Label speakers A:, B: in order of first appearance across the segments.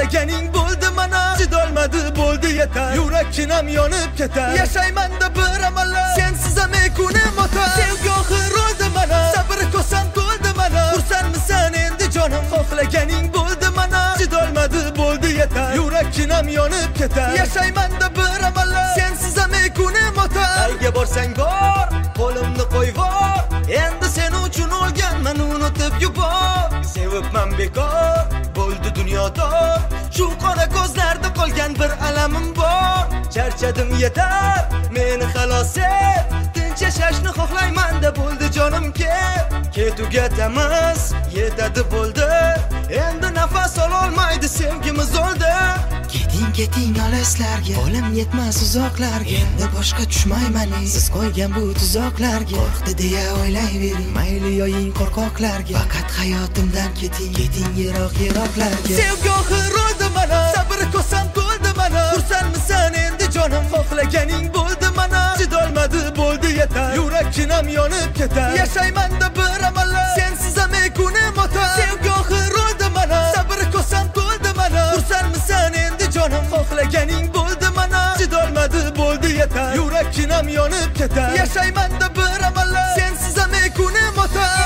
A: xohlaganing bo'ldi mana, chidolmadi bo'ldi yetar, yurakkinam yonib ketar. Yashaymanda bir amallab, sensiz ham kunim o'tar. Sevgi oxir oldi mana, sabr kosam to'ldi mana. Xursandmisan endi jonim, xohlaganing bo'ldi mana, chidolmadi bo'ldi yetar, yurakkinam yonib ketar. Yashaymanda bir amallab, sensiz ham kunim o'tar. Qayga borsang bor, qo'limni qo'yvor. Endi sen uchun o'lganman, unutib yubor. Sevibman bekor, bo'ldi dunyoda. Shu qora ko'zlarda qolgan bir alamim bor. Charchadim yetar, meni xalos et. Tinch yashashni xohlayman-da bo'ldi jonim ket ugatamiz, yetadi bo'ldi. Endi nafas ololmaydi sevgimiz o'ldi.
B: Keting olislarga, qo'lim yetmas uzoqlarga. Endi boshqa tushmayman siz qo'ygan bu tuzoqlarga. Qo'rqdi deya o'ylayvering, mayli yo'ying qo'rqoqlarga. Faqat hayotimdan keting yiroqlarga.
A: Sevgi oxir oldi mana, sabr kosam to'ldi mana. Xursandmisan endi jonim, xohlaganing bo'ldi mana, chidolmadi bo'ldi yetar, yurakkinam yonib ketar. Yashaymanda bir amallab, sensiz ham kunim o'tar. Sevgi oxir oldi mana, sabr kosam to'ldi mana. Xursandmisan endi jonim, xohlaganing bo'ldi mana, chidolmadi bo'ldi yetar, yurakkinam yonib ketar. Yashaymanda bir amallab, sensiz ham kunim o'tar.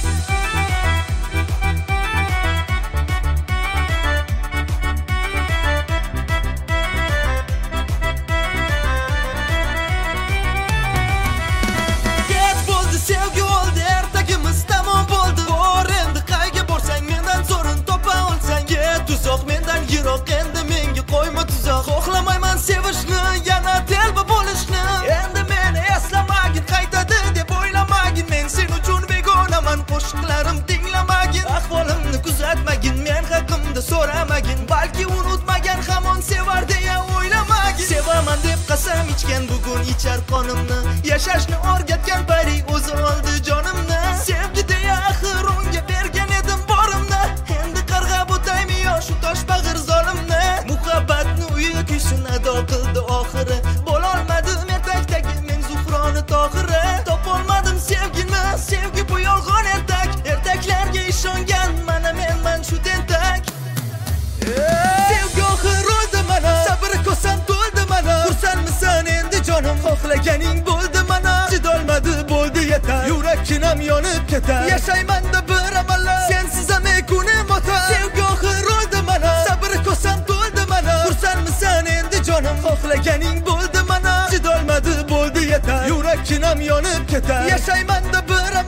A: Sevgi oldi, ertagimiz tamom bo'ldi. Bor endi qayga borsang mendan zo'rin topa olsang. Ket uzoq mendan yiroq, endi menga qo'yma tuzoq. Xohlamayman sevishni, yana telba bo'lishni. Endi meni eslamagin, qaytadi deb o'ylamagin. Men sen uchun begonaman, qo'shiqlarim tinglamagin. Ahvolimni kuzatmagin, men haqimda so'ramagin. Balki unutmagan hamon sevar deya o'ylamagin. Sevaman deb qasam ichgan, bugun ichar qonimni. Yashashni o'rgatgan pari o'zi oldi jonimni. Sevgi deya axir unga bergan edim borimni. Endi qarg'ab o'taymi yo shu tosh bag'ir zolimni. Muhabbatni uyi kuysin ado qildi oxiri. Bo'lolmadim ertakdagi men Zuhroni tohiri. Topolmadim sevgini, sevgi bu yolg'on ertak. Ertaklarga ishongan mana menman shu tentak. Sevgi oxir oldi mana, sabr kosam to'ldi mana. Xursandmisan endi jonim, xohlaganing bo'ldi mana, chidolmadi bo'ldi yetar, yurakkinam yonib ketar. Yashaymanda bir amallab, sensiz ham kunim o'tar. Sevgi oxir oldi mana, sabr kosam to'ldi mana. Xursandmisan endi jonim, xohlaganing bo'ldi mana, chidolmadi bo'ldi yetar, yurakkinam yonib ketar. Yashaymanda bir